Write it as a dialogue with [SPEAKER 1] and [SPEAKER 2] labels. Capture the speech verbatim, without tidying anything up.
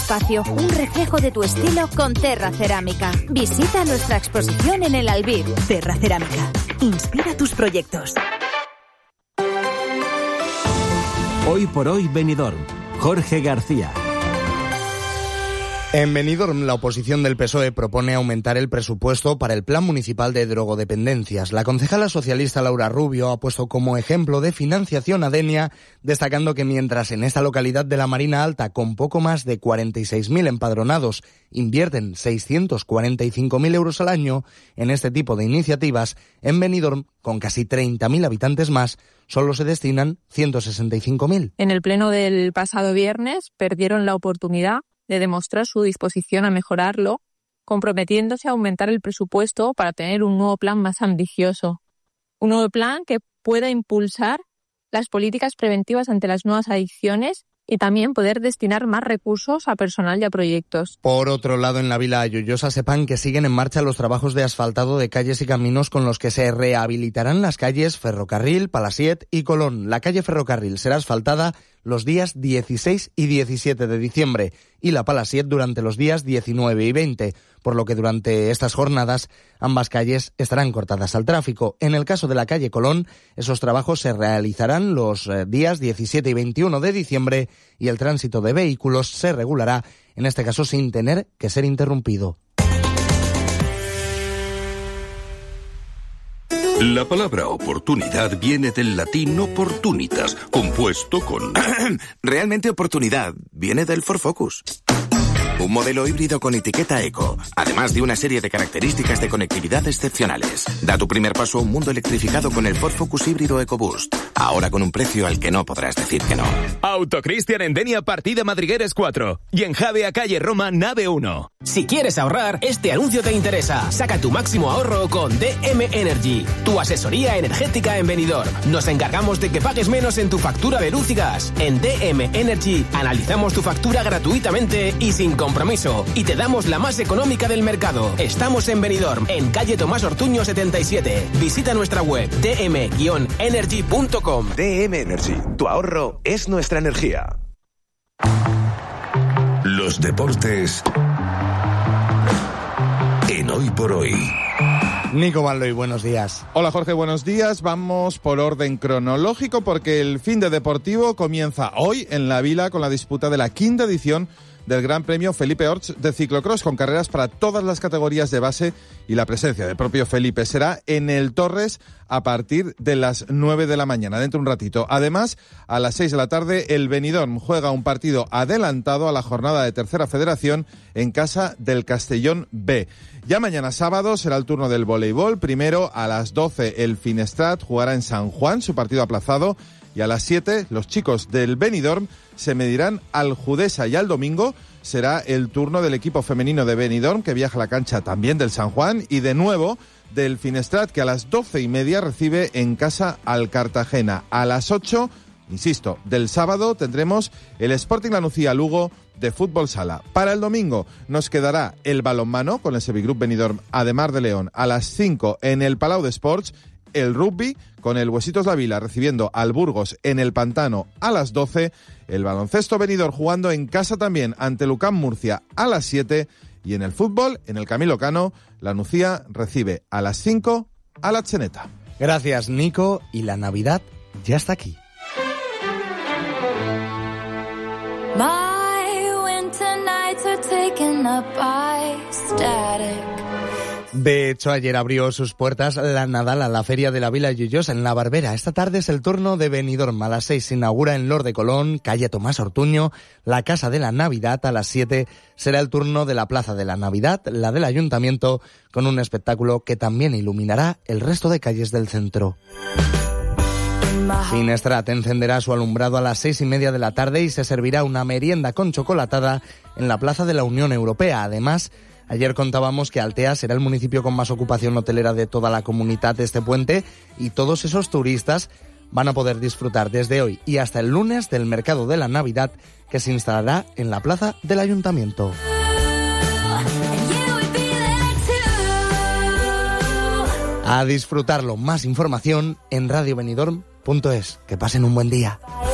[SPEAKER 1] espacio, un reflejo de tu estilo con Terra Cerámica. Visita nuestra exposición en el Albir.
[SPEAKER 2] Terra Cerámica. Inspira tus proyectos.
[SPEAKER 3] Hoy por hoy Benidorm. Jorge García.
[SPEAKER 4] En Benidorm, la oposición del P S O E propone aumentar el presupuesto para el Plan Municipal de Drogodependencias. La concejala socialista Laura Rubio ha puesto como ejemplo de financiación a Denia, destacando que mientras en esta localidad de la Marina Alta, con poco más de cuarenta y seis mil empadronados, invierten seiscientos cuarenta y cinco mil euros al año en este tipo de iniciativas, en Benidorm, con casi treinta mil habitantes más, solo se destinan ciento sesenta y cinco mil.
[SPEAKER 5] En el pleno del pasado viernes perdieron la oportunidad de demostrar su disposición a mejorarlo, comprometiéndose a aumentar el presupuesto para tener un nuevo plan más ambicioso. Un nuevo plan que pueda impulsar las políticas preventivas ante las nuevas adicciones y también poder destinar más recursos a personal y a proyectos.
[SPEAKER 4] Por otro lado, en la Vila Lloyosa sepan que siguen en marcha los trabajos de asfaltado de calles y caminos con los que se rehabilitarán las calles Ferrocarril, Palasiet y Colón. La calle Ferrocarril será asfaltada los días dieciséis y diecisiete de diciembre y la Palasiet durante los días diecinueve y veinte, por lo que durante estas jornadas ambas calles estarán cortadas al tráfico. En el caso de la calle Colón, esos trabajos se realizarán los días diecisiete y veintiuno de diciembre y el tránsito de vehículos se regulará, en este caso sin tener que ser interrumpido.
[SPEAKER 6] La palabra oportunidad viene del latín opportunitas, compuesto con...
[SPEAKER 7] Realmente oportunidad viene del Ford Focus. Un modelo híbrido con etiqueta eco, además de una serie de características de conectividad excepcionales. Da tu primer paso a un mundo electrificado con el Ford Focus híbrido EcoBoost. Ahora con un precio al que no podrás decir que no.
[SPEAKER 8] Autocristian en Denia, partida Madrigueres cuatro. Y en Javea, calle Roma, nave uno.
[SPEAKER 9] Si quieres ahorrar, este anuncio te interesa. Saca tu máximo ahorro con D M Energy, tu asesoría energética en Benidorm. Nos encargamos de que pagues menos en tu factura de luz y gas. En D M Energy analizamos tu factura gratuitamente y sin compromiso. Y te damos la más económica del mercado. Estamos en Benidorm, en calle Tomás Ortuño setenta y siete. Visita nuestra web d m energy punto com.
[SPEAKER 7] D M Energy, tu ahorro es nuestra energía.
[SPEAKER 6] Los deportes en Hoy por Hoy.
[SPEAKER 4] Nico Manloy, buenos días.
[SPEAKER 10] Hola Jorge, buenos días. Vamos por orden cronológico porque el fin de deportivo comienza hoy en la Vila con la disputa de la quinta edición del Gran Premio Felipe Orts de ciclocross, con carreras para todas las categorías de base y la presencia del propio Felipe será en el Torres a partir de las nueve de la mañana, dentro de un ratito. Además, a las seis de la tarde, el Benidorm juega un partido adelantado a la jornada de Tercera Federación en casa del Castellón B. Ya mañana sábado será el turno del voleibol. Primero, a las doce, el Finestrat jugará en San Juan, su partido aplazado. Y a las siete, los chicos del Benidorm se medirán al Judesa, y al domingo será el turno del equipo femenino de Benidorm, que viaja a la cancha también del San Juan, y de nuevo del Finestrat, que a las doce y media recibe en casa al Cartagena. A las ocho, insisto, del sábado tendremos el Sporting Lanucía Lugo de fútbol sala. Para el domingo nos quedará el balonmano con el Sevigroup Benidorm Ademar de León a las cinco en el Palau de Sports, el rugby con el Huesitos La Vila recibiendo al Burgos en el Pantano a las doce, el baloncesto Benidorm jugando en casa también ante Lucán Murcia a las siete, y en el fútbol, en el Camilo Cano, la Nucía recibe a las cinco a la Cheneta.
[SPEAKER 4] Gracias, Nico, y la Navidad ya está aquí.
[SPEAKER 11] My winter nights are taken up by static.
[SPEAKER 4] De hecho, ayer abrió sus puertas la Nadala, la feria de la Vila Lloyosa en La Barbera. Esta tarde es el turno de Benidorm. A las seis se inaugura en Lor de Colón, calle Tomás Ortuño, la Casa de la Navidad. A las siete será el turno de la Plaza de la Navidad, la del Ayuntamiento, con un espectáculo que también iluminará el resto de calles del centro. Finestrat encenderá su alumbrado a las seis y media de la tarde y se servirá una merienda con chocolatada en la Plaza de la Unión Europea. Además, ayer contábamos que Altea será el municipio con más ocupación hotelera de toda la comunidad de este puente, y todos esos turistas van a poder disfrutar desde hoy y hasta el lunes del mercado de la Navidad, que se instalará en la plaza del Ayuntamiento. A disfrutarlo. Más información en radio benidorm punto es. Que pasen un buen día.